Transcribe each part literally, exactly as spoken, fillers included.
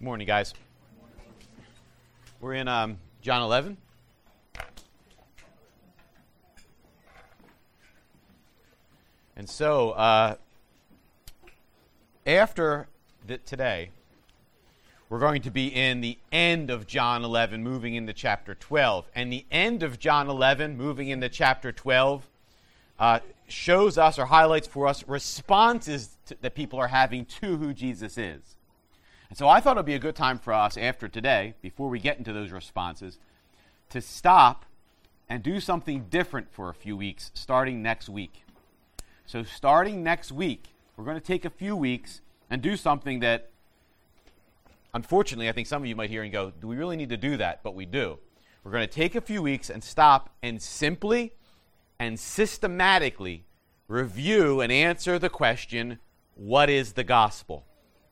Good morning, guys. We're in um, John eleven. And so, uh, after th- today, we're going to be in the end of John eleven, moving into chapter twelve. And the end of John eleven, moving into chapter twelve, uh, shows us or highlights for us responses to, that people are having to who Jesus is. And so I thought it would be a good time for us after today, before we get into those responses, to stop and do something different for a few weeks, starting next week. So starting next week, we're going to take a few weeks and do something that, unfortunately, I think some of you might hear and go, do we really need to do that? But we do. We're going to take a few weeks and stop and simply and systematically review and answer the question, what is the gospel?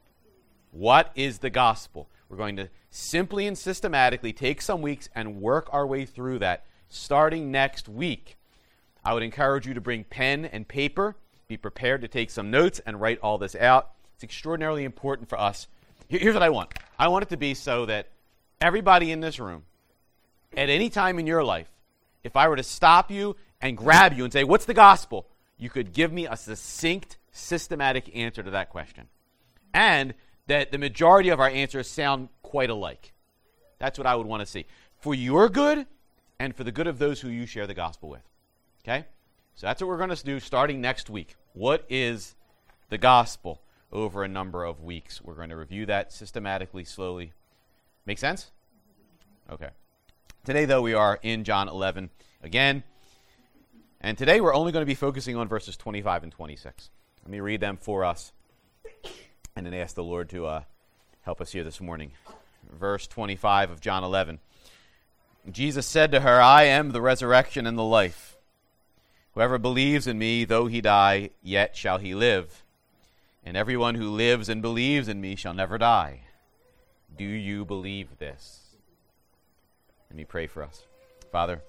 What is the gospel? We're going to simply and systematically take some weeks and work our way through that, starting next week. I would encourage you to bring pen and paper, be prepared to take some notes and write all this out. It's extraordinarily important for us. Here's what I want. I want it to be so that everybody in this room, at any time in your life, if I were to stop you and grab you and say, what's the gospel? You could give me a succinct, systematic answer to that question. And that the majority of our answers sound quite alike. That's what I would want to see. For your good and for the good of those who you share the gospel with. Okay? So that's what we're going to do starting next week. What is the gospel? Over a number of weeks. We're going to review that systematically, slowly. Make sense? Okay. Today, though, we are in John eleven again. And today we're only going to be focusing on verses twenty-five and twenty-six. Let me read them for us and then ask the Lord to uh, help us here this morning. Verse twenty-five of John eleven. Jesus said to her, I am the resurrection and the life. Whoever believes in me, though he die, yet shall he live. And everyone who lives and believes in me shall never die. Do you believe this? Let me pray for us. Father,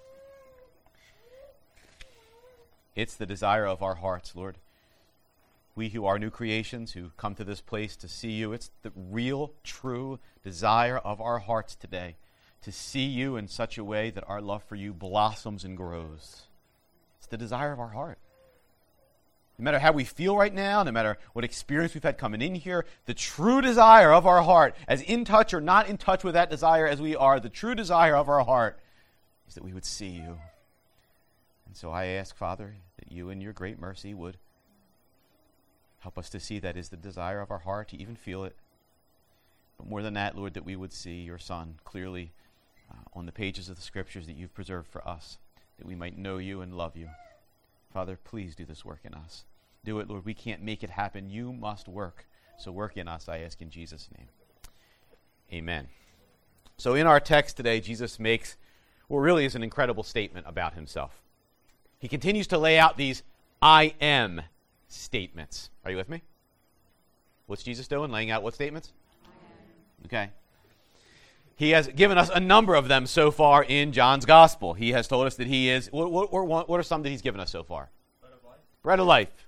it's the desire of our hearts, Lord. We who are new creations, who come to this place to see you, it's the real, true desire of our hearts today to see you in such a way that our love for you blossoms and grows. It's the desire of our heart. No matter how we feel right now, no matter what experience we've had coming in here, the true desire of our heart, as in touch or not in touch with that desire as we are, the true desire of our heart is that we would see you. And so I ask, Father, that you in your great mercy would help us to see that is the desire of our heart, to even feel it. But more than that, Lord, that we would see your Son clearly uh, on the pages of the Scriptures that you've preserved for us, that we might know you and love you. Father, please do this work in us. Do it, Lord. We can't make it happen. You must work. So work in us, I ask in Jesus' name. Amen. So in our text today, Jesus makes what really is an incredible statement about himself. He continues to lay out these I am statements. Are you with me? What's Jesus doing? Laying out what statements? I am. Okay. He has given us a number of them so far in John's gospel. He has told us that he is, what, what, what, what are some that he's given us so far? Bread of life. Bread of life.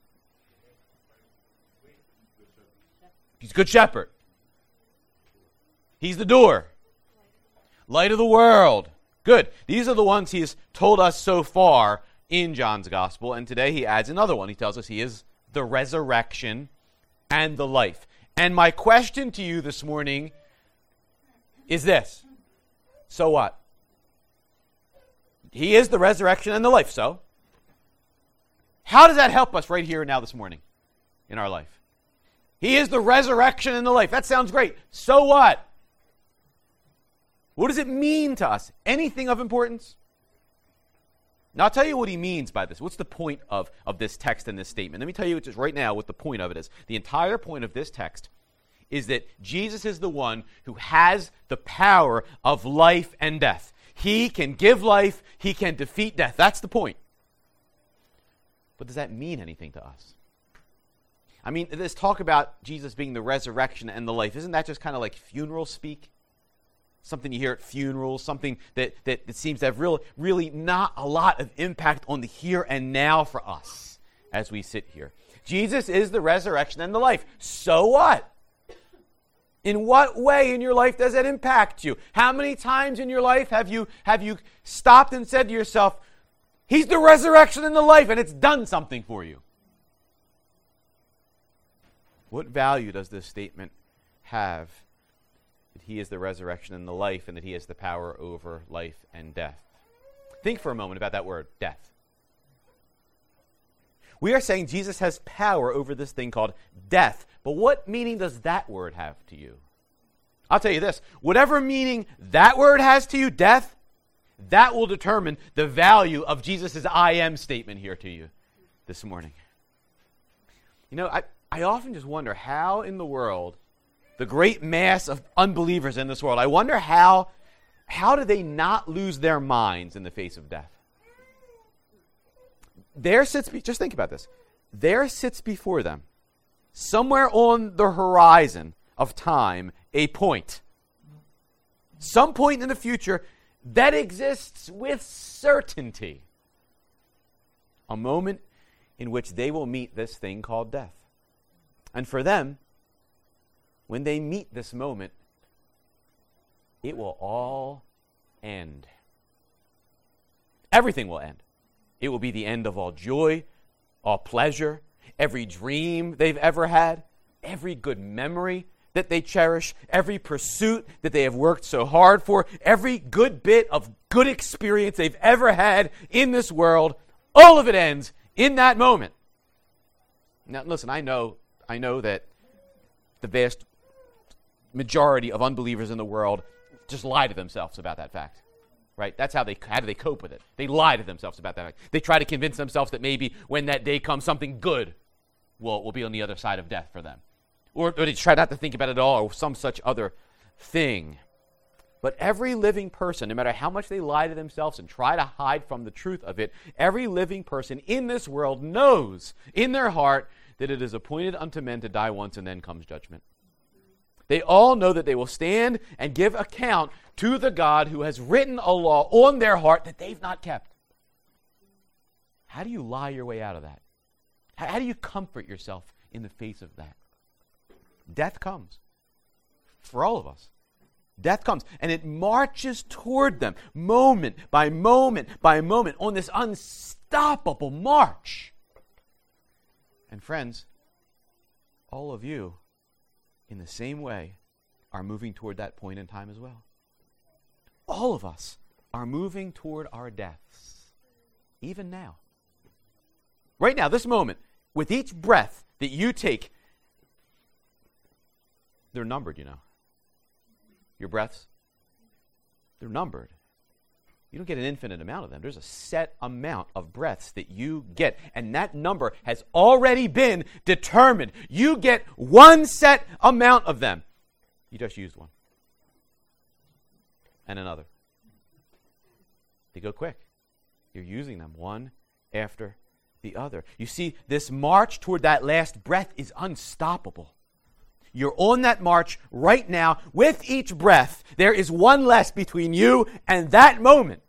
He's good shepherd. He's the door. Light of the world. Good. These are the ones he has told us so far in John's gospel. And today he adds another one. He tells us he is the resurrection and the life. And my question to you this morning is this. So what? He is the resurrection and the life. So how does that help us right here and now this morning in our life? He is the resurrection and the life. That sounds great. So what? What does it mean to us? Anything of importance? Now, I'll tell you what he means by this. What's the point of, of this text and this statement? Let me tell you just right now what the point of it is. The entire point of this text is that Jesus is the one who has the power of life and death. He can give life. He can defeat death. That's the point. But does that mean anything to us? I mean, this talk about Jesus being the resurrection and the life, isn't that just kind of like funeral speak? Something you hear at funerals, something that, that, that seems to have real, really not a lot of impact on the here and now for us as we sit here. Jesus is the resurrection and the life. So what? In what way in your life does it impact you? How many times in your life have you have you stopped and said to yourself, He's the resurrection and the life, and it's done something for you? What value does this statement have? That He is the resurrection and the life, and that He has the power over life and death. Think for a moment about that word, death. We are saying Jesus has power over this thing called death. But what meaning does that word have to you? I'll tell you this. Whatever meaning that word has to you, death, that will determine the value of Jesus' I am statement here to you this morning. You know, I, I often just wonder how in the world, the great mass of unbelievers in this world, I wonder how, how do they not lose their minds in the face of death? There sits, just think about this, there sits before them, somewhere on the horizon of time, a point. Some point in the future that exists with certainty. A moment in which they will meet this thing called death. And for them, when they meet this moment, it will all end. Everything will end. It will be the end of all joy, all pleasure, every dream they've ever had, every good memory that they cherish, every pursuit that they have worked so hard for, every good bit of good experience they've ever had in this world, all of it ends in that moment. Now, listen, I know, I know that the vast majority of unbelievers in the world just lie to themselves about that fact. Right? That's how they how do they cope with it. They lie to themselves about that. They try to convince themselves that maybe when that day comes, something good will, will be on the other side of death for them. Or, or they try not to think about it at all, or some such other thing. But every living person, no matter how much they lie to themselves and try to hide from the truth of it, every living person in this world knows in their heart that it is appointed unto men to die once, and then comes judgment. They all know that they will stand and give account to the God who has written a law on their heart that they've not kept. How do you lie your way out of that? How do you comfort yourself in the face of that? Death comes. For all of us. Death comes. And it marches toward them, moment by moment by moment, on this unstoppable march. And friends, all of you, in the same way, are moving toward that point in time as well. All of us are moving toward our deaths, even now. Right now, this moment, with each breath that you take, they're numbered, you know. Your breaths, they're numbered. You don't get an infinite amount of them. There's a set amount of breaths that you get, and that number has already been determined. You get one set amount of them. You just used one. And another. They go quick. You're using them one after the other. You see, this march toward that last breath is unstoppable. You're on that march right now. With each breath, there is one less between you and that moment.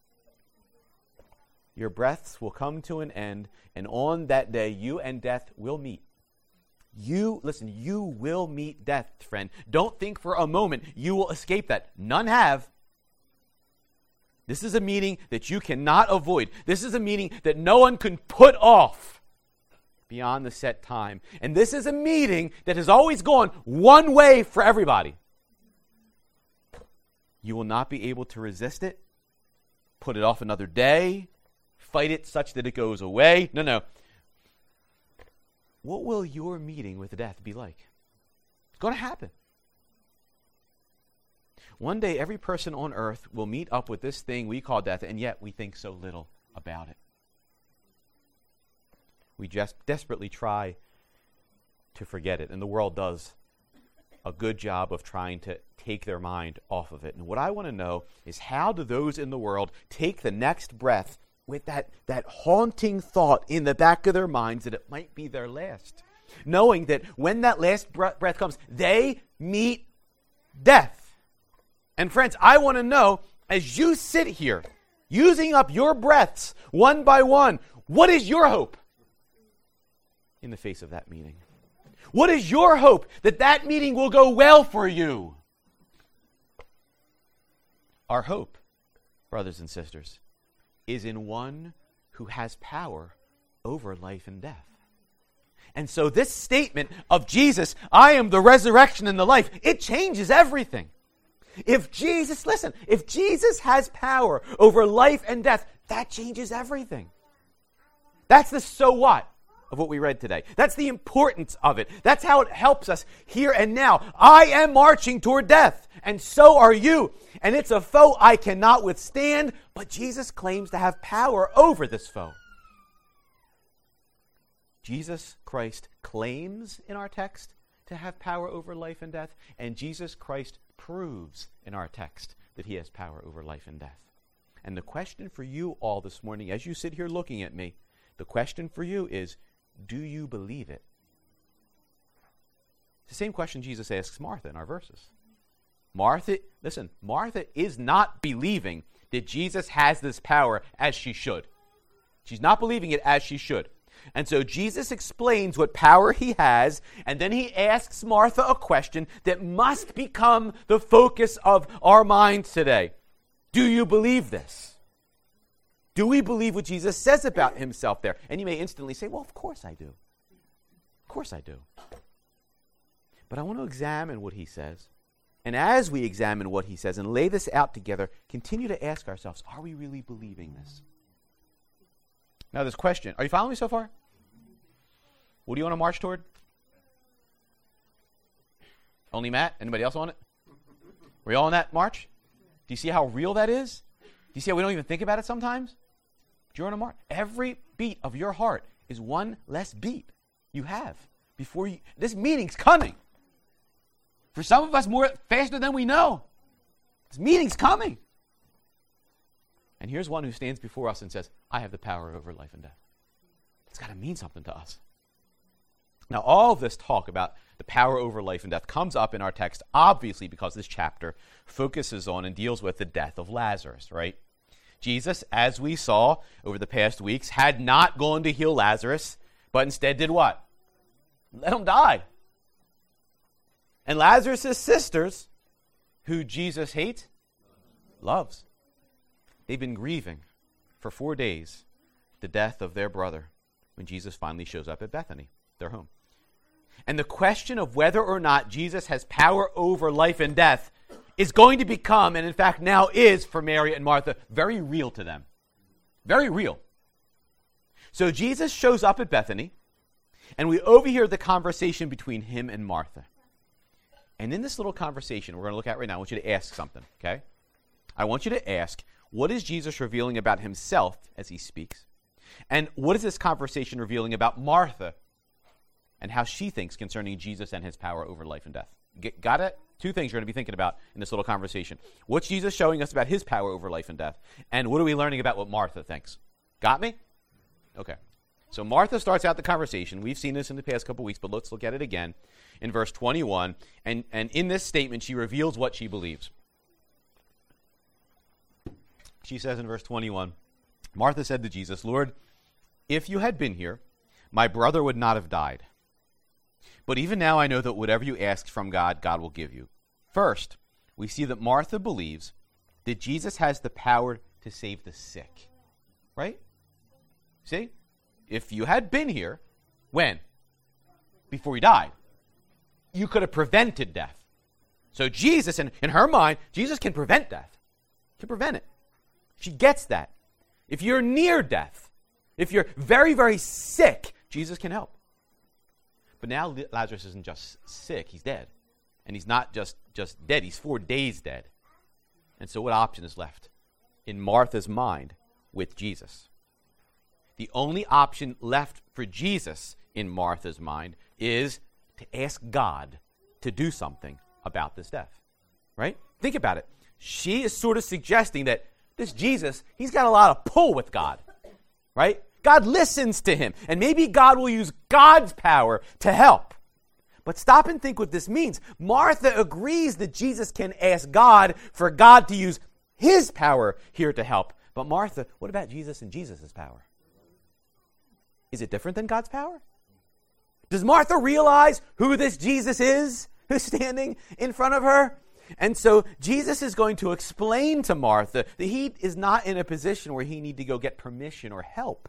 Your breaths will come to an end, and on that day, you and death will meet. You, listen, you will meet death, friend. Don't think for a moment you will escape that. None have. This is a meeting that you cannot avoid. This is a meeting that no one can put off beyond the set time. And this is a meeting that has always gone one way for everybody. You will not be able to resist it, put it off another day, fight it such that it goes away. No, no. What will your meeting with death be like? It's going to happen. One day, every person on earth will meet up with this thing we call death, and yet we think so little about it. We just desperately try to forget it, and the world does a good job of trying to take their mind off of it. And what I want to know is, how do those in the world take the next breath with that, that haunting thought in the back of their minds that it might be their last, knowing that when that last breath comes, they meet death. And friends, I want to know, as you sit here, using up your breaths one by one, what is your hope in the face of that meeting? What is your hope that that meeting will go well for you? Our hope, brothers and sisters, is in one who has power over life and death. And so this statement of Jesus, I am the resurrection and the life, it changes everything. If Jesus, listen, if Jesus has power over life and death, that changes everything. That's the so what of what we read today. That's the importance of it. That's how it helps us here and now. I am marching toward death, and so are you. And it's a foe I cannot withstand, but Jesus claims to have power over this foe. Jesus Christ claims in our text to have power over life and death, and Jesus Christ proves in our text that he has power over life and death. And the question for you all this morning, as you sit here looking at me, the question for you is, do you believe it? It's the same question Jesus asks Martha in our verses. Martha, listen, Martha is not believing that Jesus has this power as she should. She's not believing it as she should. And so Jesus explains what power he has, and then he asks Martha a question that must become the focus of our minds today. Do you believe this? Do we believe what Jesus says about himself there? And you may instantly say, well, of course I do. Of course I do. But I want to examine what he says. And as we examine what he says and lay this out together, continue to ask ourselves, are we really believing this? Now this question, are you following me so far? What do you want to march toward? Only Matt? Anybody else on it? Were you all on that march? Do you see how real that is? Do you see how we don't even think about it sometimes? You're on a march. Every beat of your heart is one less beat you have before you. This meeting's coming. For some of us, more faster than we know. This meeting's coming. And here's one who stands before us and says, I have the power over life and death. It's got to mean something to us. Now, all of this talk about the power over life and death comes up in our text, obviously, because this chapter focuses on and deals with the death of Lazarus, right? Jesus, as we saw over the past weeks, had not gone to heal Lazarus, but instead did what? Let him die. And Lazarus' sisters, who Jesus hates, loves. They've been grieving for four days the death of their brother when Jesus finally shows up at Bethany, their home. And the question of whether or not Jesus has power over life and death is going to become, and in fact now is for Mary and Martha, very real to them. Very real. So Jesus shows up at Bethany, and we overhear the conversation between him and Martha. And in this little conversation we're going to look at right now, I want you to ask something, okay? I want you to ask, what is Jesus revealing about himself as he speaks? And what is this conversation revealing about Martha and how she thinks concerning Jesus and his power over life and death? Get, got it? Two things you're going to be thinking about in this little conversation. What's Jesus showing us about his power over life and death? And what are we learning about what Martha thinks? Got me? Okay. So Martha starts out the conversation. We've seen this in the past couple weeks, but let's look at it again in verse twenty-one. And, and in this statement, she reveals what she believes. She says in verse twenty-one, Martha said to Jesus, Lord, if you had been here, my brother would not have died. But even now I know that whatever you ask from God, God will give you. First, we see that Martha believes that Jesus has the power to save the sick. Right? See? If you had been here, when? Before he died. You could have prevented death. So Jesus, in, in her mind, Jesus can prevent death. He can prevent it. She gets that. If you're near death, if you're very, very sick, Jesus can help. But now Lazarus isn't just sick, he's dead. And he's not just, just dead, he's four days dead. And so what option is left in Martha's mind with Jesus? The only option left for Jesus in Martha's mind is to ask God to do something about this death. Right? Think about it. She is sort of suggesting that this Jesus, he's got a lot of pull with God. Right? God listens to him, and maybe God will use God's power to help. But stop and think what this means. Martha agrees that Jesus can ask God for God to use his power here to help. But Martha, what about Jesus and Jesus' power? Is it different than God's power? Does Martha realize who this Jesus is who's standing in front of her? And so Jesus is going to explain to Martha that he is not in a position where he need to go get permission or help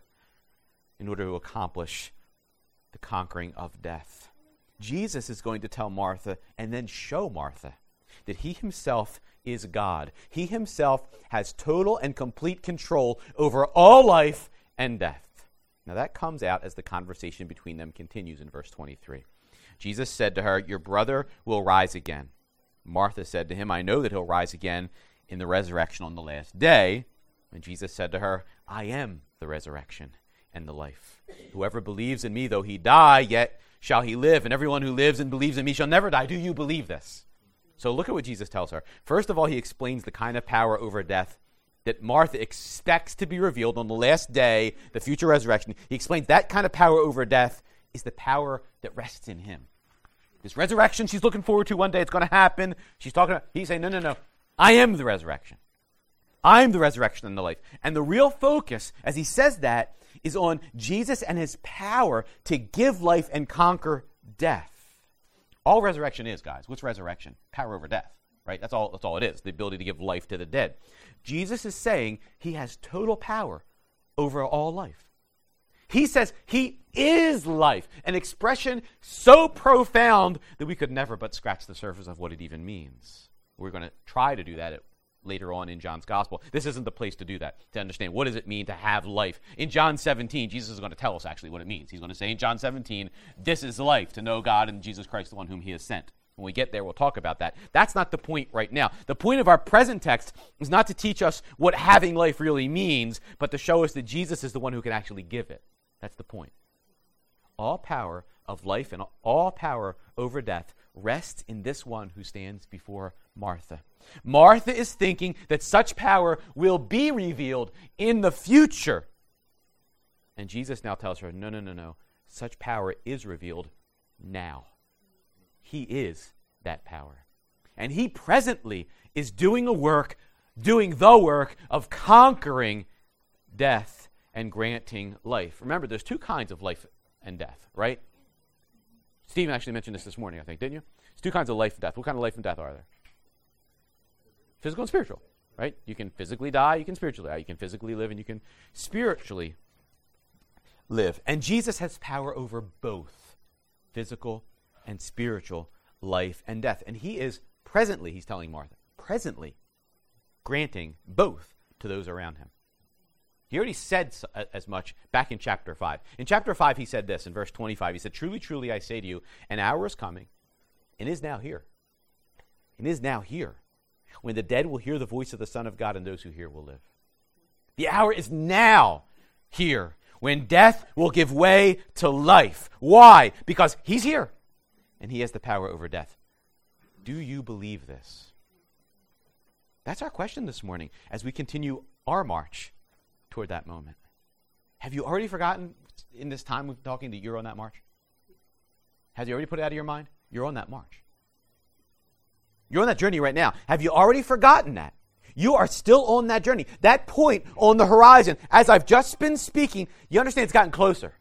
in order to accomplish the conquering of death. Jesus is going to tell Martha and then show Martha that he himself is God. He himself has total and complete control over all life and death. Now that comes out as the conversation between them continues in verse twenty-three. Jesus said to her, "Your brother will rise again." Martha said to him, "I know that he'll rise again in the resurrection on the last day." And Jesus said to her, "I am the resurrection and the life. Whoever believes in me, though he die, yet shall he live. And everyone who lives and believes in me shall never die." Do you believe this? So look at what Jesus tells her. First of all, he explains the kind of power over death that Martha expects to be revealed on the last day, the future resurrection. He explains that kind of power over death is the power that rests in him. This resurrection she's looking forward to one day, it's going to happen. She's talking about, he's saying, no, no, no, I am the resurrection. I'm the resurrection and the life. And the real focus, as he says that, is on Jesus and his power to give life and conquer death. All resurrection is, guys. What's resurrection? Power over death, right? That's all, that's all it is, the ability to give life to the dead. Jesus is saying he has total power over all life. He says he is life, an expression so profound that we could never but scratch the surface of what it even means. We're going to try to do that at, later on in John's gospel. This isn't the place to do that, to understand what does it mean to have life. In John seventeen, Jesus is going to tell us actually what it means. He's going to say in John seventeen, this is life, to know God and Jesus Christ, the one whom he has sent. When we get there, we'll talk about that. That's not the point right now. The point of our present text is not to teach us what having life really means, but to show us that Jesus is the one who can actually give it. That's the point. All power of life and all power over death rests in this one who stands before Martha. Martha is thinking that such power will be revealed in the future. And Jesus now tells her, no, no, no, no. Such power is revealed now. He is that power. And he presently is doing a work, doing the work of conquering death and granting life. Remember, there's two kinds of life and death, right? Stephen actually mentioned this this morning, I think, didn't you? There's two kinds of life and death. What kind of life and death are there? Physical and spiritual, right? You can physically die, you can spiritually die. You can physically live and you can spiritually live. And Jesus has power over both physical and spiritual life and death. And he is presently, he's telling Martha, presently granting both to those around him. He already said so, uh, as much back in chapter five. In chapter five, he said this in verse twenty-five. He said, "Truly, truly, I say to you, an hour is coming and is now here. And is now here when the dead will hear the voice of the Son of God, and those who hear will live." The hour is now here when death will give way to life. Why? Because he's here and he has the power over death. Do you believe this? That's our question this morning as we continue our march toward that moment. Have you already forgotten in this time we've been talking that you're on that march? Have you already put it out of your mind? You're on that march. You're on that journey right now. Have you already forgotten that? You are still on that journey. That point on the horizon, as I've just been speaking, you understand it's gotten closer.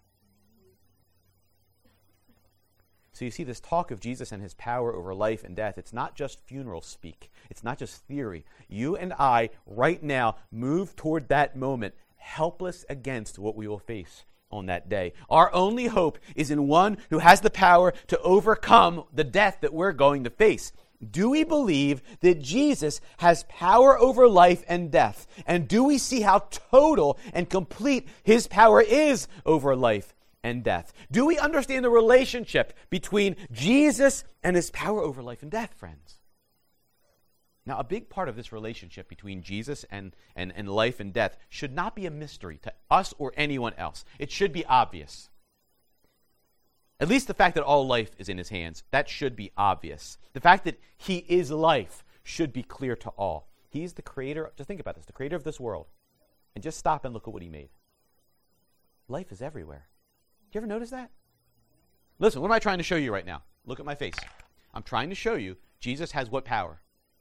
So you see this talk of Jesus and his power over life and death, it's not just funeral speak. It's not just theory. You and I, right now, move toward that moment, helpless against what we will face on that day. Our only hope is in one who has the power to overcome the death that we're going to face. Do we believe that Jesus has power over life and death? And do we see how total and complete his power is over life and death? Do we understand the relationship between Jesus and his power over life and death, friends? Now, a big part of this relationship between Jesus and, and, and life and death should not be a mystery to us or anyone else. It should be obvious. At least the fact that all life is in his hands, that should be obvious. The fact that he is life should be clear to all. He's the creator, just think about this, the creator of this world. And just stop and look at what he made. Life is everywhere. Do you ever notice that? Listen, what am I trying to show you right now? Look at my face. I'm trying to show you Jesus has what power?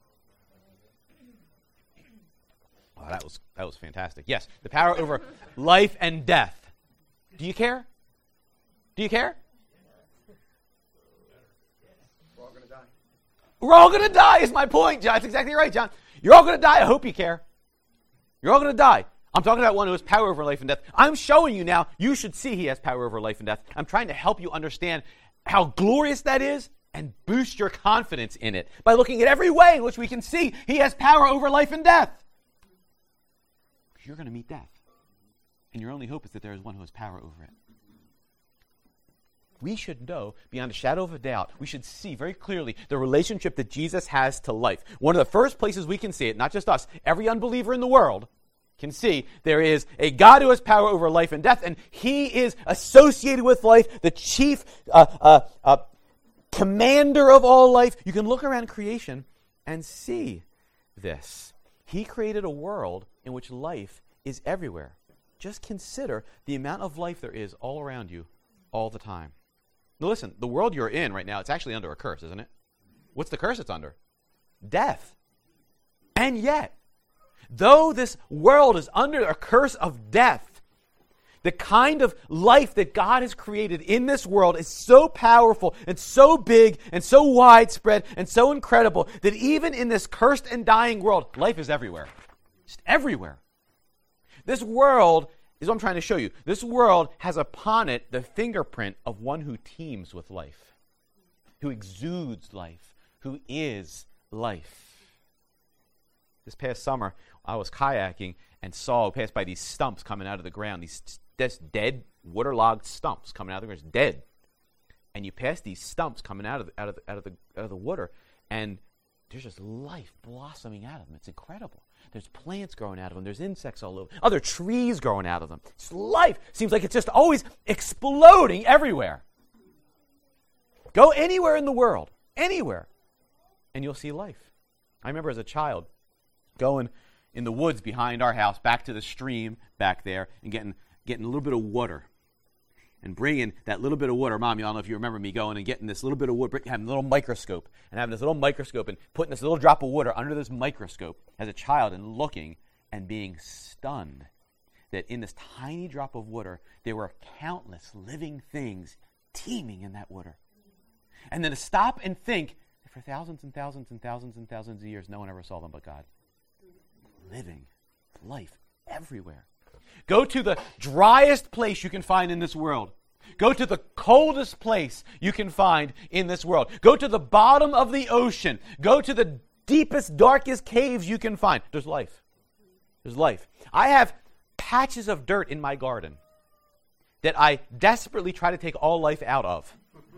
Oh, that was that was fantastic. Yes, the power over life and death. Do you care? Do you care? We're all going to die is my point, John. That's exactly right, John. You're all going to die. I hope you care. You're all going to die. I'm talking about one who has power over life and death. I'm showing you now, you should see he has power over life and death. I'm trying to help you understand how glorious that is and boost your confidence in it by looking at every way in which we can see he has power over life and death. You're going to meet death. And your only hope is that there is one who has power over it. We should know, beyond a shadow of a doubt, we should see very clearly the relationship that Jesus has to life. One of the first places we can see it, not just us, every unbeliever in the world can see there is a God who has power over life and death, and he is associated with life, the chief uh, uh, uh, commander of all life. You can look around creation and see this. He created a world in which life is everywhere. Just consider the amount of life there is all around you all the time. Now listen, the world you're in right now, it's actually under a curse, isn't it? What's the curse it's under? Death. And yet, though this world is under a curse of death, the kind of life that God has created in this world is so powerful and so big and so widespread and so incredible that even in this cursed and dying world, life is everywhere. Just everywhere. This world is what I'm trying to show you. This world has upon it the fingerprint of one who teems with life, who exudes life, who is life. This past summer, I was kayaking and saw, passed by these stumps coming out of the ground, these this dead, waterlogged stumps coming out of the ground, dead. And you pass these stumps coming out of the, out of the, out of the, out of the water, and there's just life blossoming out of them. It's incredible. There's plants growing out of them. There's insects all over. Other trees growing out of them. It's life. Seems like it's just always exploding everywhere. Go anywhere in the world, anywhere, and you'll see life. I remember as a child going in the woods behind our house back to the stream back there and getting getting a little bit of water and bringing that little bit of water. Mom, I don't know if you remember me going and getting this little bit of water, having a little microscope and having this little microscope and putting this little drop of water under this microscope as a child and looking and being stunned that in this tiny drop of water there were countless living things teeming in that water. And then to stop and think that for thousands and thousands and thousands and thousands of years no one ever saw them but God. Living life everywhere. Go to the driest place you can find in this world. Go to the coldest place you can find in this world. Go to the bottom of the ocean. Go to the deepest, darkest caves you can find. There's life. There's life. I have patches of dirt in my garden that I desperately try to take all life out of.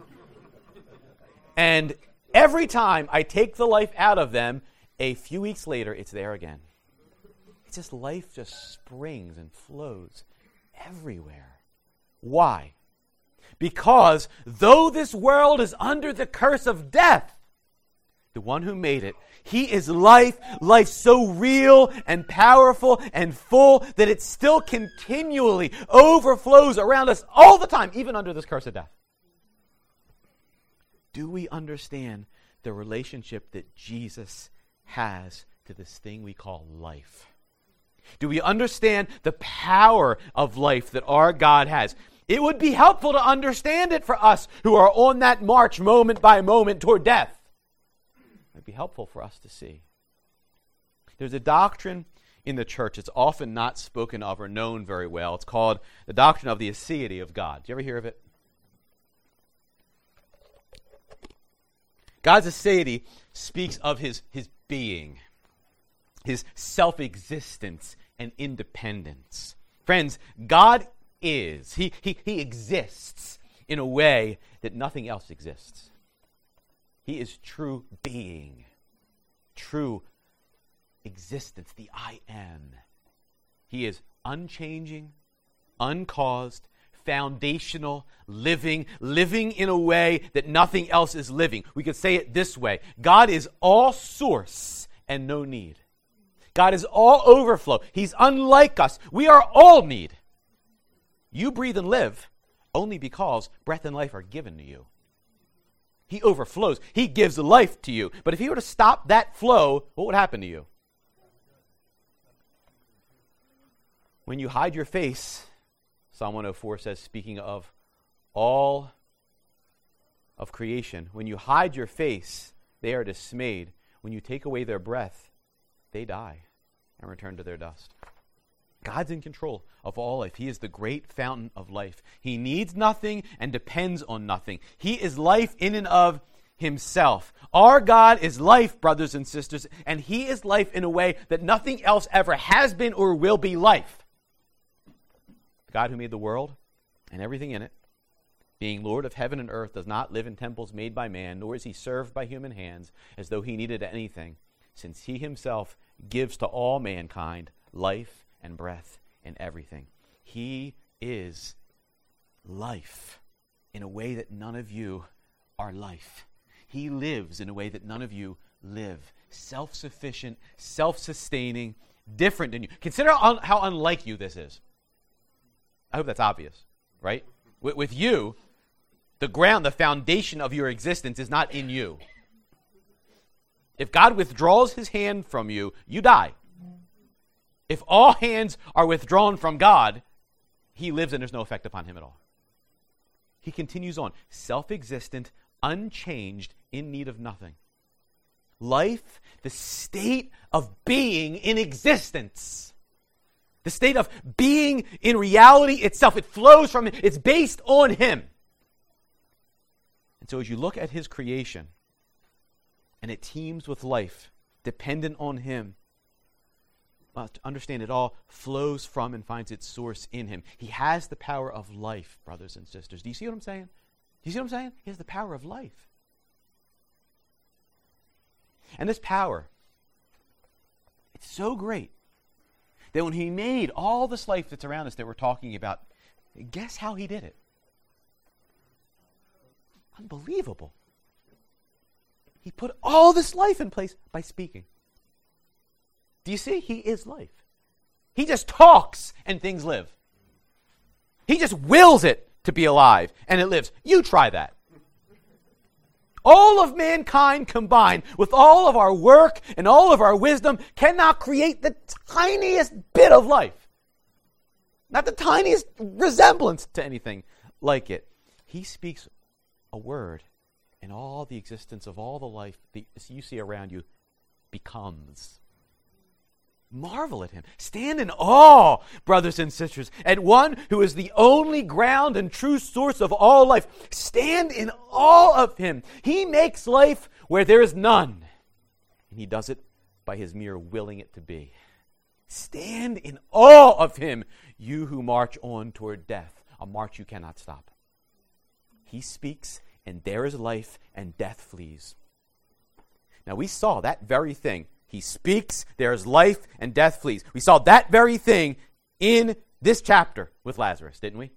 And every time I take the life out of them, a few weeks later, it's there again. It's just life just springs and flows everywhere. Why? Because though this world is under the curse of death, the one who made it, he is life, life so real and powerful and full that it still continually overflows around us all the time, even under this curse of death. Do we understand the relationship that Jesus has to this thing we call life? Do we understand the power of life that our God has? It would be helpful to understand it for us who are on that march moment by moment toward death. It would be helpful for us to see. There's a doctrine in the church that's often not spoken of or known very well. It's called the doctrine of the aseity of God. Did you ever hear of it? God's aseity speaks of his, his being, his self-existence and independence. Friends, God is. He, he, he exists in a way that nothing else exists. He is true being, true existence, the I am. He is unchanging, uncaused, foundational, living, living in a way that nothing else is living. We could say it this way. God is all source and no need. God is all overflow. He's unlike us. We are all need. You breathe and live only because breath and life are given to you. He overflows. He gives life to you. But if he were to stop that flow, what would happen to you? When you hide your face, Psalm one oh four says, speaking of all of creation, when you hide your face, they are dismayed. When you take away their breath, they die and return to their dust. God's in control of all life. He is the great fountain of life. He needs nothing and depends on nothing. He is life in and of himself. Our God is life, brothers and sisters, and he is life in a way that nothing else ever has been or will be life. The God who made the world and everything in it, being Lord of heaven and earth, does not live in temples made by man, nor is he served by human hands as though he needed anything, since he himself gives to all mankind life and breath and everything. He is life in a way that none of you are life. He lives in a way that none of you live. Self-sufficient, self-sustaining, different than you. Consider un- how unlike you this is. I hope that's obvious, right? With, with you, the ground, the foundation of your existence is not in you. If God withdraws his hand from you, you die. If all hands are withdrawn from God, he lives and there's no effect upon him at all. He continues on, self-existent, unchanged, in need of nothing. Life, the state of being in existence. The state of being in reality itself. It flows from him. It's based on him. And so as you look at his creation, and it teems with life, dependent on him, well, to understand it all flows from and finds its source in him. He has the power of life, brothers and sisters. Do you see what I'm saying? Do you see what I'm saying? He has the power of life. And this power, it's so great that when he made all this life that's around us that we're talking about, guess how he did it? Unbelievable. He put all this life in place by speaking. Do you see? He is life. He just talks and things live. He just wills it to be alive and it lives. You try that. All of mankind combined with all of our work and all of our wisdom cannot create the tiniest bit of life. Not the tiniest resemblance to anything like it. He speaks a word and all the existence of all the life that you see around you becomes. Marvel at him. Stand in awe, brothers and sisters, at one who is the only ground and true source of all life. Stand in awe of him. He makes life where there is none, and he does it by his mere willing it to be. Stand in awe of him, you who march on toward death, a march you cannot stop. He speaks, and there is life, and death flees. Now we saw that very thing. He speaks, there is life, and death flees. We saw that very thing in this chapter with Lazarus, didn't we?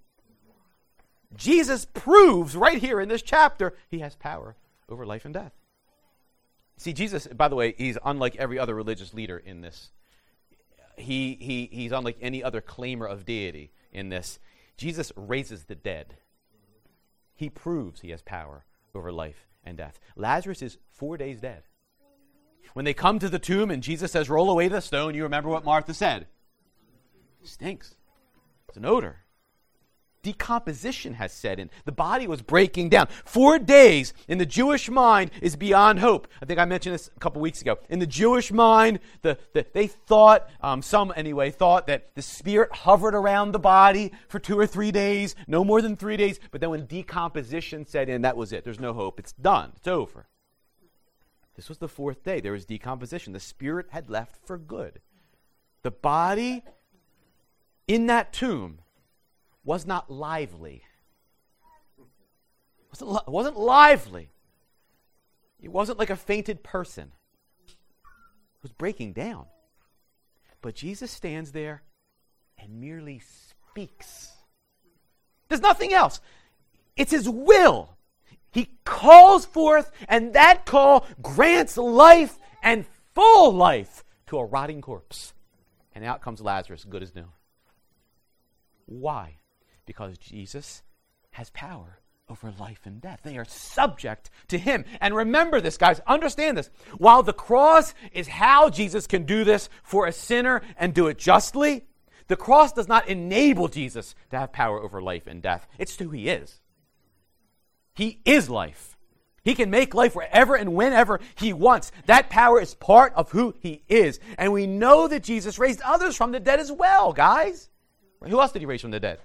Jesus proves right here in this chapter he has power over life and death. See, Jesus, by the way, he's unlike every other religious leader in this. He, he, he's unlike any other claimer of deity in this. Jesus raises the dead. He proves he has power over life and death. Lazarus is four days dead. When they come to the tomb and Jesus says, roll away the stone, you remember what Martha said. Stinks. It's an odor. Decomposition has set in. The body was breaking down. Four days in the Jewish mind is beyond hope. I think I mentioned this a couple weeks ago. In the Jewish mind, the, the, they thought, um, some anyway, thought that the spirit hovered around the body for two or three days, no more than three days. But then when decomposition set in, that was it. There's no hope. It's done. It's over. This was the fourth day. There was decomposition. The spirit had left for good. The body in that tomb was not lively. It wasn't, li- it wasn't lively. It wasn't like a fainted person. It was breaking down. But Jesus stands there and merely speaks. There's nothing else. It's his will. He calls forth, and that call grants life and full life to a rotting corpse. And out comes Lazarus, good as new. Why? Because Jesus has power over life and death. They are subject to him. And remember this, guys. Understand this. While the cross is how Jesus can do this for a sinner and do it justly, the cross does not enable Jesus to have power over life and death. It's who he is. He is life. He can make life wherever and whenever he wants. That power is part of who he is. And we know that Jesus raised others from the dead as well, guys. Who else did he raise from the dead?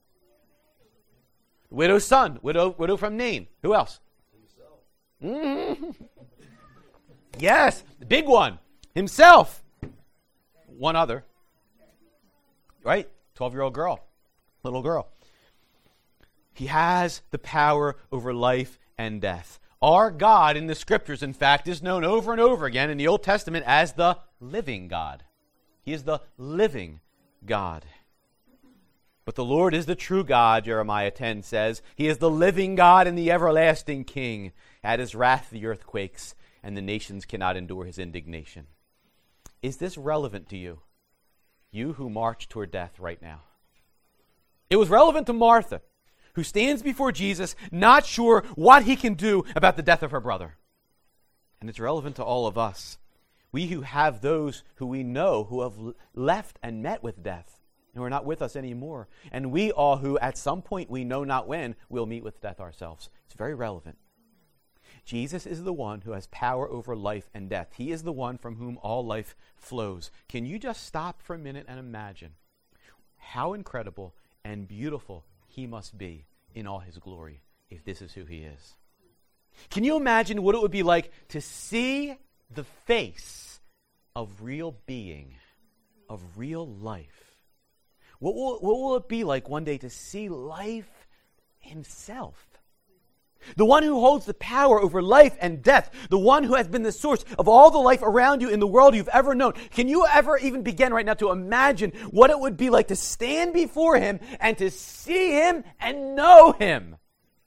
Widow's son, widow, widow from Nain. Who else? Mm-hmm. Yes, the big one, himself. One other, right? twelve-year-old girl, little girl. He has the power over life and death. Our God in the Scriptures, in fact, is known over and over again in the Old Testament as the living God. He is the living God. But the Lord is the true God, Jeremiah ten says. He is the living God and the everlasting King. At his wrath the earth quakes, and the nations cannot endure his indignation. Is this relevant to you? You who march toward death right now. It was relevant to Martha, who stands before Jesus, not sure what he can do about the death of her brother. And it's relevant to all of us. We who have those who we know who have left and met with death, and who are not with us anymore. And we all who, at some point we know not when, will meet with death ourselves. It's very relevant. Jesus is the one who has power over life and death. He is the one from whom all life flows. Can you just stop for a minute and imagine how incredible and beautiful he must be in all his glory if this is who he is? Can you imagine what it would be like to see the face of real being, of real life? What will, what will it be like one day to see life himself? The one who holds the power over life and death, the one who has been the source of all the life around you in the world you've ever known. Can you ever even begin right now to imagine what it would be like to stand before him and to see him and know him?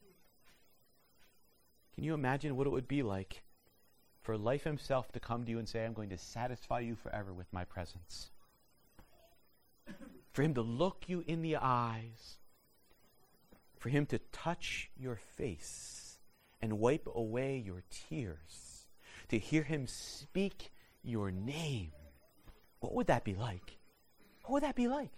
Can you imagine what it would be like for life himself to come to you and say, I'm going to satisfy you forever with my presence? For him to look you in the eyes, for him to touch your face and wipe away your tears, to hear him speak your name. What would that be like? What would that be like?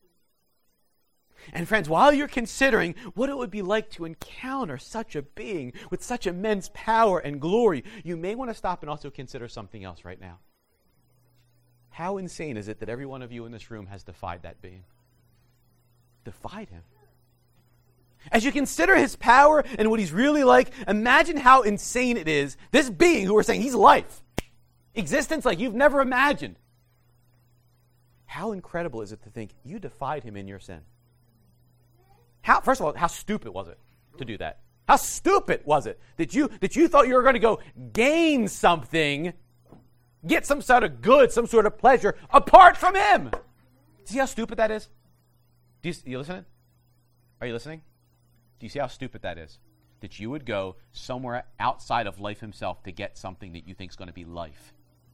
And friends, while you're considering what it would be like to encounter such a being with such immense power and glory, you may want to stop and also consider something else right now. How insane is it that every one of you in this room has defied that being? Defied him. As you consider his power and what he's really like, imagine how insane it is. This being who we're saying he's life, existence like you've never imagined. How incredible is it to think you defied him in your sin? How, first of all, how stupid was it to do that? How stupid was it that you that you thought you were going to go gain something, get some sort of good, some sort of pleasure apart from him? See how stupid that is? Do you, you listening? Are you listening? Do you see how stupid that is? That you would go somewhere outside of life himself to get something that you think is going to be life.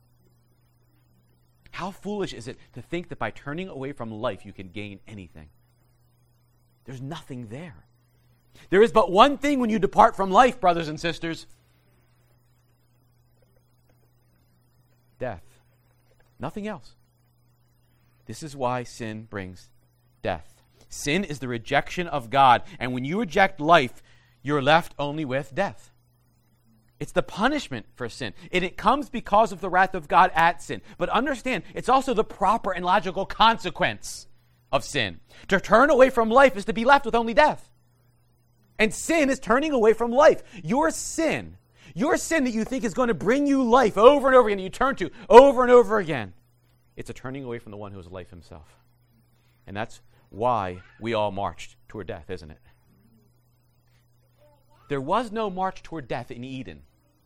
How foolish is it to think that by turning away from life you can gain anything? There's nothing there. There is but one thing when you depart from life, brothers and sisters. Death. Nothing else. This is why sin brings death. Sin is the rejection of God. And when you reject life, you're left only with death. It's the punishment for sin. And it comes because of the wrath of God at sin. But understand, it's also the proper and logical consequence of sin. To turn away from life is to be left with only death. And sin is turning away from life. Your sin, your sin that you think is going to bring you life over and over again, and you turn to over and over again, it's a turning away from the one who is life himself. And that's why we all marched toward death, isn't it? There was no march toward death in Eden.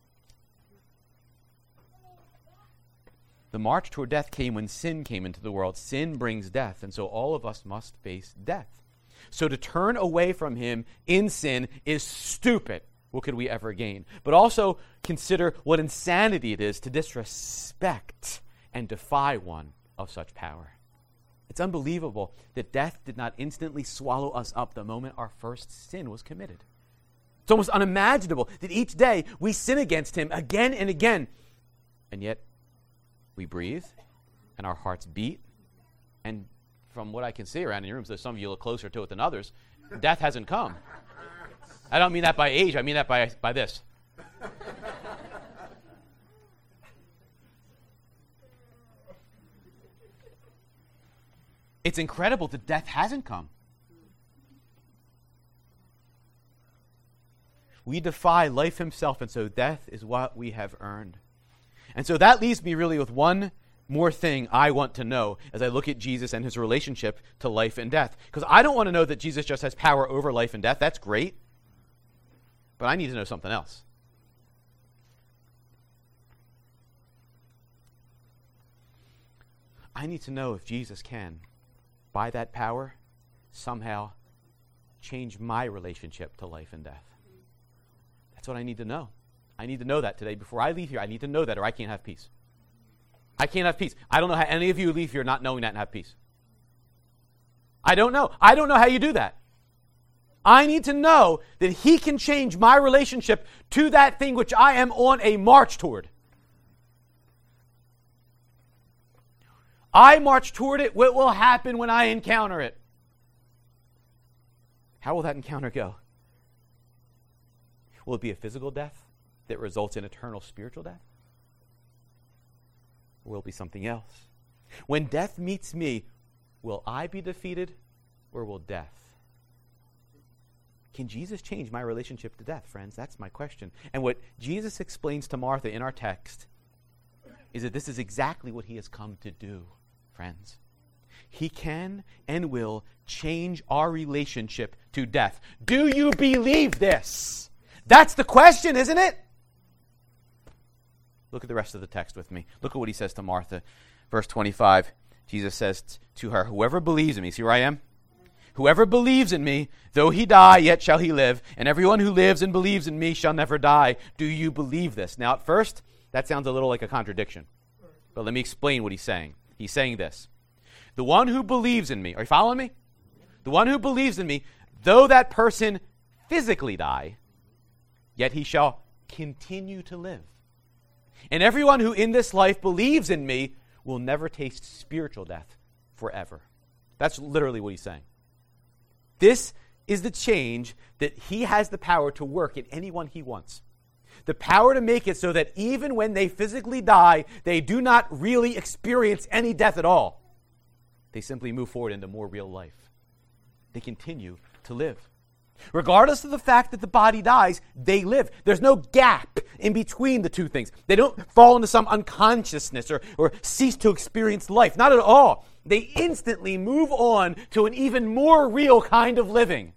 The march toward death came when sin came into the world. Sin brings death, and so all of us must face death. So to turn away from him in sin is stupid. What could we ever gain? But also consider what insanity it is to disrespect and defy one of such power. It's unbelievable that death did not instantly swallow us up the moment our first sin was committed. It's almost unimaginable that each day we sin against him again and again. And yet we breathe and our hearts beat. And from what I can see around in your rooms, there's some of you look closer to it than others. Death hasn't come. I don't mean that by age. I mean that by, by this. It's incredible that death hasn't come. We defy life himself, and so death is what we have earned. And so that leaves me really with one more thing I want to know as I look at Jesus and his relationship to life and death. Because I don't want to know that Jesus just has power over life and death. That's great. But I need to know something else. I need to know if Jesus can, by that power, somehow change my relationship to life and death. That's what I need to know. I need to know that today. Before I leave here, I need to know that, or I can't have peace. I can't have peace. I don't know how any of you leave here not knowing that and have peace. I don't know. I don't know how you do that. I need to know that he can change my relationship to that thing which I am on a march toward. I march toward it. What will happen when I encounter it? How will that encounter go? Will it be a physical death that results in eternal spiritual death? Or will it be something else? When death meets me, will I be defeated or will death? Can Jesus change my relationship to death, friends? That's my question. And what Jesus explains to Martha in our text is that this is exactly what he has come to do, friends. He can and will change our relationship to death. Do you believe this? That's the question, isn't it? Look at the rest of the text with me. Look at what he says to Martha. Verse twenty-five, Jesus says t- to her, whoever believes in me, see where I am? Whoever believes in me, though he die, yet shall he live. And everyone who lives and believes in me shall never die. Do you believe this? Now, at first, that sounds a little like a contradiction. But let me explain what he's saying. He's saying this. The one who believes in me, are you following me? The one who believes in me, though that person physically die, yet he shall continue to live. And everyone who in this life believes in me will never taste spiritual death forever. That's literally what he's saying. This is the change that he has the power to work in anyone he wants. The power to make it so that even when they physically die, they do not really experience any death at all. They simply move forward into more real life. They continue to live. Regardless of the fact that the body dies, they live. There's no gap in between the two things. They don't fall into some unconsciousness or, or cease to experience life. Not at all. They instantly move on to an even more real kind of living.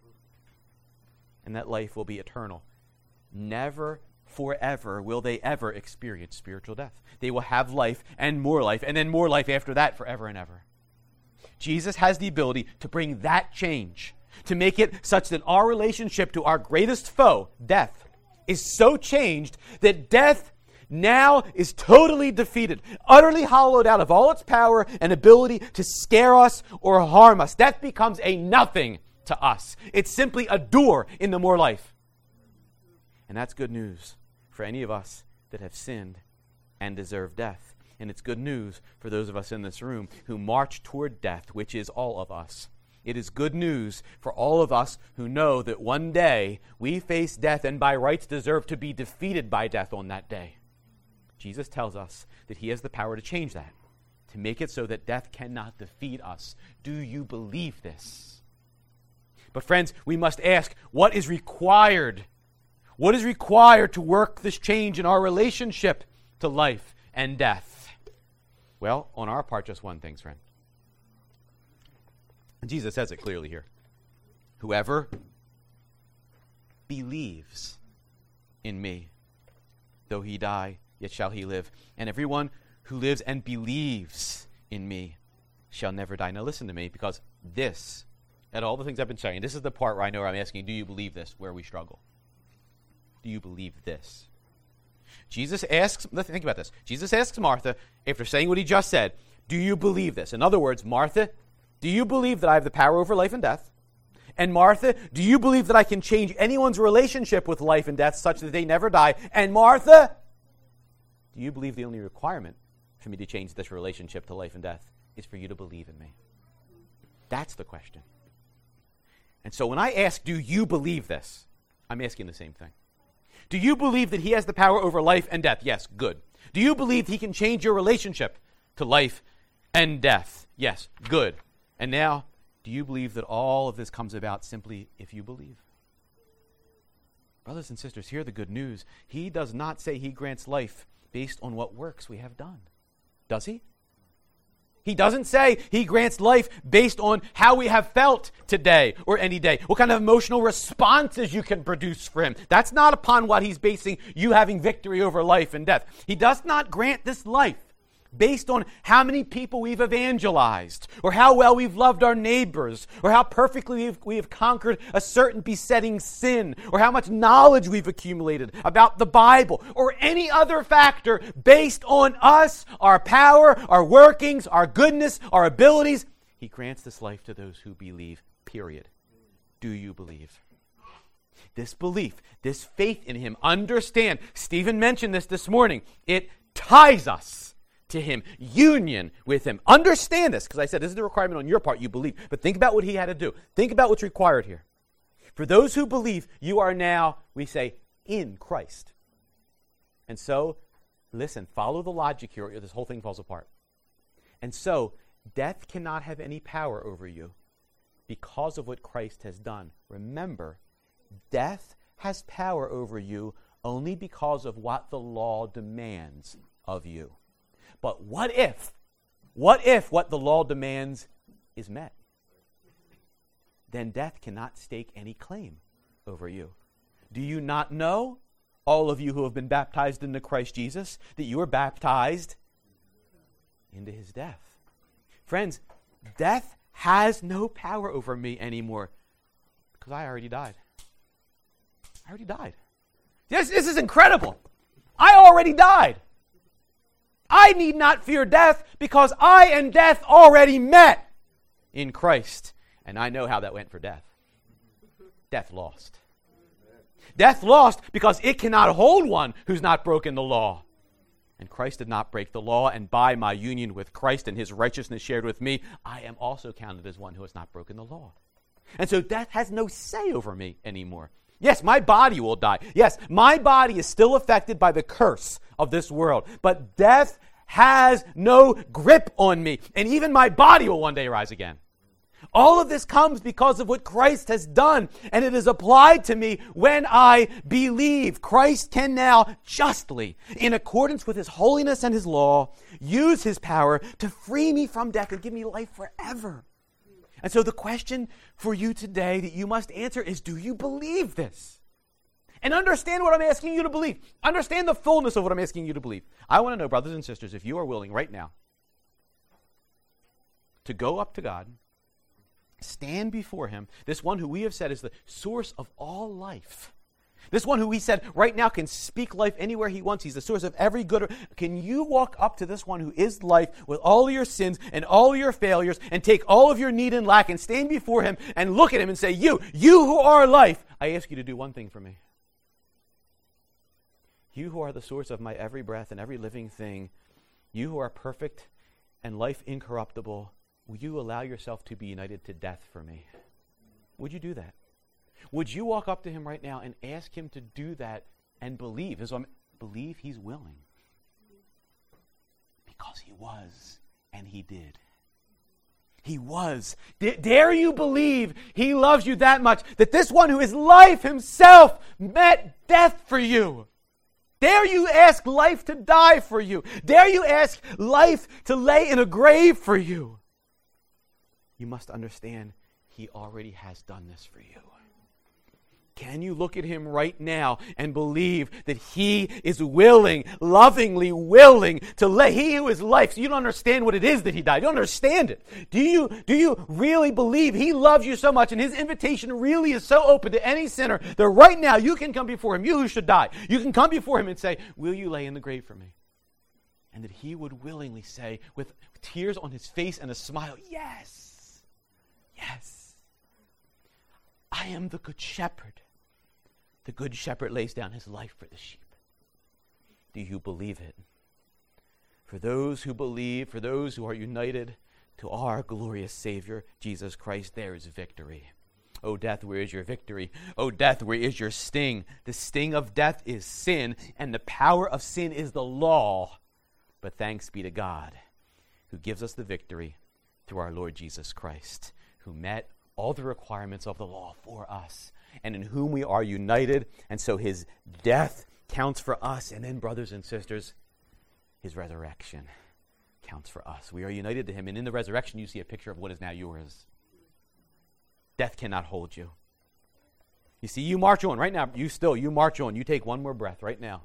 And that life will be eternal. Never forever will they ever experience spiritual death. They will have life and more life and then more life after that forever and ever. Jesus has the ability to bring that change, to make it such that our relationship to our greatest foe, death, is so changed that death now is totally defeated, utterly hollowed out of all its power and ability to scare us or harm us. Death becomes a nothing to us. It's simply a door into more life. And that's good news for any of us that have sinned and deserve death. And it's good news for those of us in this room who march toward death, which is all of us. It is good news for all of us who know that one day we face death and by rights deserve to be defeated by death on that day. Jesus tells us that he has the power to change that, to make it so that death cannot defeat us. Do you believe this? But friends, we must ask, what is required? What is required to work this change in our relationship to life and death? Well, on our part, just one thing, friend. And Jesus says it clearly here. Whoever believes in me, though he die, yet shall he live. And everyone who lives and believes in me shall never die. Now listen to me, because this, and all the things I've been saying, this is the part where I know where I'm asking, do you believe this, where we struggle? Do you believe this? Jesus asks, let's think about this. Jesus asks Martha, after saying what he just said, do you believe this? In other words, Martha, do you believe that I have the power over life and death? And Martha, do you believe that I can change anyone's relationship with life and death such that they never die? And Martha, do you believe the only requirement for me to change this relationship to life and death is for you to believe in me? That's the question. And so when I ask, do you believe this? I'm asking the same thing. Do you believe that he has the power over life and death? Yes, good. Do you believe he can change your relationship to life and death? Yes, good. And now, do you believe that all of this comes about simply if you believe? Brothers and sisters, hear the good news. He does not say he grants life based on what works we have done. Does he? He doesn't say he grants life based on how we have felt today or any day, what kind of emotional responses you can produce for him. That's not upon what he's basing you having victory over life and death. He does not grant this life based on how many people we've evangelized, or how well we've loved our neighbors, or how perfectly we've, we have conquered a certain besetting sin, or how much knowledge we've accumulated about the Bible, or any other factor based on us, our power, our workings, our goodness, our abilities. He grants this life to those who believe, period. Do you believe? This belief, this faith in him, understand, Stephen mentioned this this morning, it ties us to him, union with him. Understand this, because I said this is the requirement on your part, you believe. But think about what he had to do. Think about what's required here. For those who believe, you are now, we say, in Christ. And so, listen, follow the logic here, or this whole thing falls apart. And so, death cannot have any power over you because of what Christ has done. Remember, death has power over you only because of what the law demands of you. But what if, what if what the law demands is met? Then death cannot stake any claim over you. Do you not know, all of you who have been baptized into Christ Jesus, that you were baptized into his death? Friends, death has no power over me anymore because I already died. I already died. This, this is incredible. I already died. I need not fear death because I and death already met in Christ. And I know how that went for death. Death lost. Death lost because it cannot hold one who's not broken the law. And Christ did not break the law, and by my union with Christ and his righteousness shared with me, I am also counted as one who has not broken the law. And so death has no say over me anymore. Yes, my body will die. Yes, my body is still affected by the curse of this world. But death has no grip on me. And even my body will one day rise again. All of this comes because of what Christ has done. And it is applied to me when I believe. Christ can now justly, in accordance with his holiness and his law, use his power to free me from death and give me life forever. And so the question for you today that you must answer is, do you believe this? And understand what I'm asking you to believe. Understand the fullness of what I'm asking you to believe. I want to know, brothers and sisters, if you are willing right now to go up to God, stand before him, this one who we have said is the source of all life. This one who we said right now can speak life anywhere he wants. He's the source of every good. Can you walk up to this one who is life with all your sins and all your failures and take all of your need and lack and stand before him and look at him and say, you, you who are life, I ask you to do one thing for me. You who are the source of my every breath and every living thing, you who are perfect and life incorruptible, will you allow yourself to be united to death for me? Would you do that? Would you walk up to him right now and ask him to do that and believe? As I believe he's willing. Because he was and he did. He was. D- dare you believe he loves you that much that this one who is life himself met death for you? Dare you ask life to die for you? Dare you ask life to lay in a grave for you? You must understand he already has done this for you. Can you look at him right now and believe that he is willing, lovingly willing to lay, he who is life, so you don't understand what it is that he died. You don't understand it. Do you, do you really believe he loves you so much and his invitation really is so open to any sinner that right now you can come before him, you who should die. You can come before him and say, will you lay in the grave for me? And that he would willingly say with tears on his face and a smile, yes, yes. I am the good shepherd. The good shepherd lays down his life for the sheep. Do you believe it? For those who believe, for those who are united to our glorious Savior, Jesus Christ, there is victory. O death, where is your victory? O death, where is your sting? The sting of death is sin, and the power of sin is the law. But thanks be to God, who gives us the victory through our Lord Jesus Christ, who met all the requirements of the law for us, and in whom we are united. And so his death counts for us. And then, brothers and sisters, his resurrection counts for us. We are united to him. And in the resurrection, you see a picture of what is now yours. Death cannot hold you. You see, you march on right now. You still, you march on. You take one more breath right now.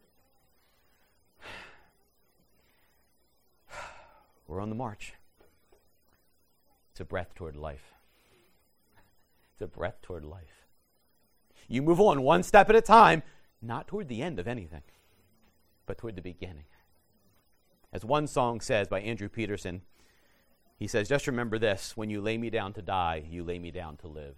We're on the march. It's a breath toward life. It's a breath toward life. You move on one step at a time, not toward the end of anything, but toward the beginning. As one song says by Andrew Peterson, he says, just remember this, when you lay me down to die, you lay me down to live.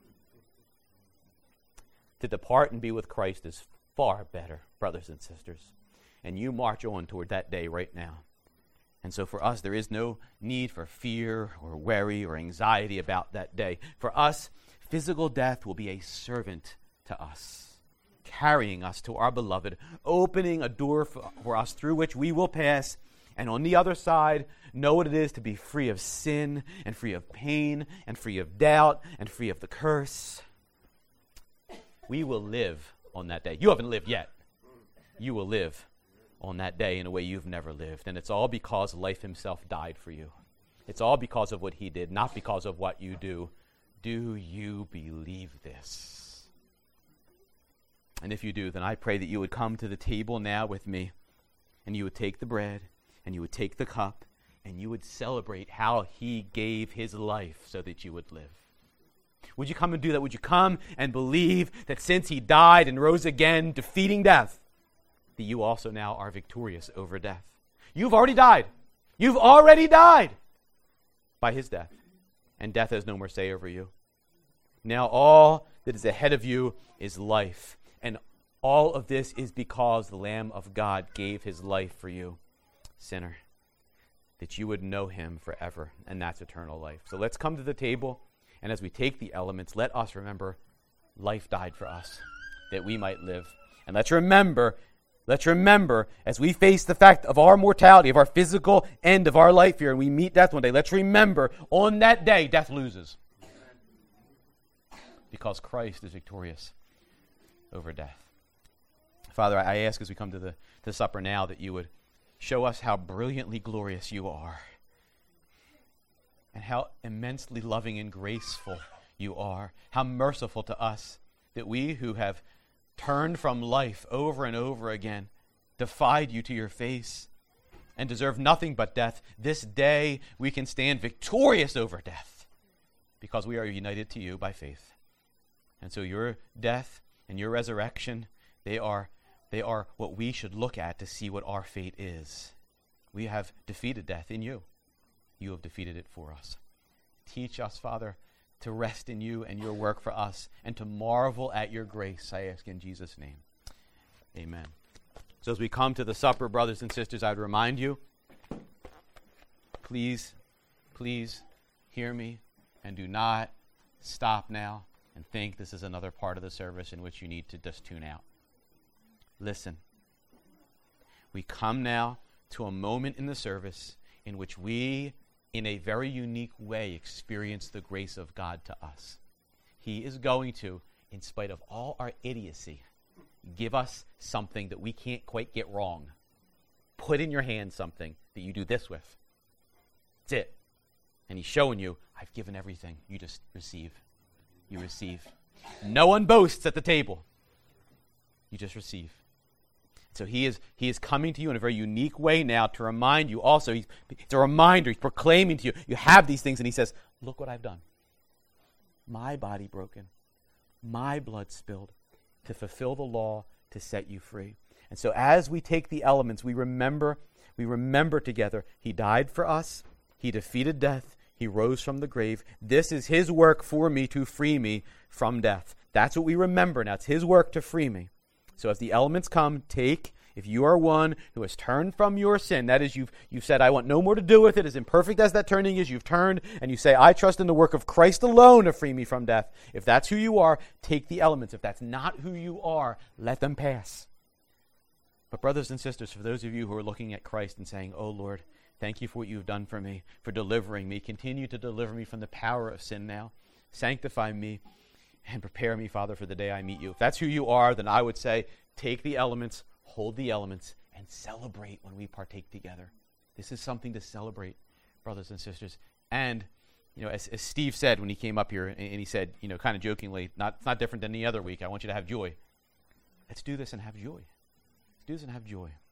To depart and be with Christ is far better, brothers and sisters. And you march on toward that day right now. And so for us, there is no need for fear or worry or anxiety about that day. For us, physical death will be a servant to us, carrying us to our beloved, opening a door for, for us through which we will pass, and on the other side, know what it is to be free of sin and free of pain and free of doubt and free of the curse. We will live on that day. You haven't lived yet. You will live on that day in a way you've never lived. And it's all because life himself died for you. It's all because of what he did, not because of what you do. Do you believe this? And if you do, then I pray that you would come to the table now with me, and you would take the bread, and you would take the cup, and you would celebrate how he gave his life so that you would live. Would you come and do that? Would you come and believe that since he died and rose again, defeating death, that you also now are victorious over death? You've already died. You've already died by his death, and death has no more say over you. Now all that is ahead of you is life, and all of this is because the Lamb of God gave his life for you, sinner, that you would know him forever, and that's eternal life. So let's come to the table, and as we take the elements, let us remember life died for us, that we might live. And let's remember, let's remember, as we face the fact of our mortality, of our physical end of our life here, and we meet death one day, let's remember, on that day, death loses. Because Christ is victorious over death. Father, I ask as we come to the to supper now that you would show us how brilliantly glorious you are, and how immensely loving and graceful you are, how merciful to us that we who have turned from life over and over again, defied you to your face, and deserve nothing but death, this day we can stand victorious over death because we are united to you by faith. And so your death and your resurrection, they are They are what we should look at to see what our fate is. We have defeated death in you. You have defeated it for us. Teach us, Father, to rest in you and your work for us, and to marvel at your grace, I ask in Jesus' name. Amen. So as we come to the supper, brothers and sisters, I would remind you, please, please hear me, and do not stop now and think this is another part of the service in which you need to just tune out. Listen, we come now to a moment in the service in which we, in a very unique way, experience the grace of God to us. He is going to, in spite of all our idiocy, give us something that we can't quite get wrong. Put in your hand something that you do this with. That's it. And he's showing you, I've given everything. You just receive. You receive. No one boasts at the table. You just receive. So he is he is coming to you in a very unique way now to remind you also. He's, it's a reminder. He's proclaiming to you, you have these things, and he says, look what I've done. My body broken, my blood spilled to fulfill the law, to set you free. And so as we take the elements, we remember, we remember together, he died for us, he defeated death, he rose from the grave. This is his work for me to free me from death. That's what we remember now. It's his work to free me. So as the elements come, take. If you are one who has turned from your sin, that is, you've, you've said, I want no more to do with it, as imperfect as that turning is, you've turned and you say, I trust in the work of Christ alone to free me from death. If that's who you are, take the elements. If that's not who you are, let them pass. But brothers and sisters, for those of you who are looking at Christ and saying, oh Lord, thank you for what you've done for me, for delivering me. Continue to deliver me from the power of sin now. Sanctify me and prepare me, Father, for the day I meet you. If that's who you are, then I would say, take the elements, hold the elements, and celebrate when we partake together. This is something to celebrate, brothers and sisters. And, you know, as, as Steve said when he came up here, and, and he said, you know, kind of jokingly, not, it's not different than any other week. I want you to have joy. Let's do this and have joy. Let's do this and have joy.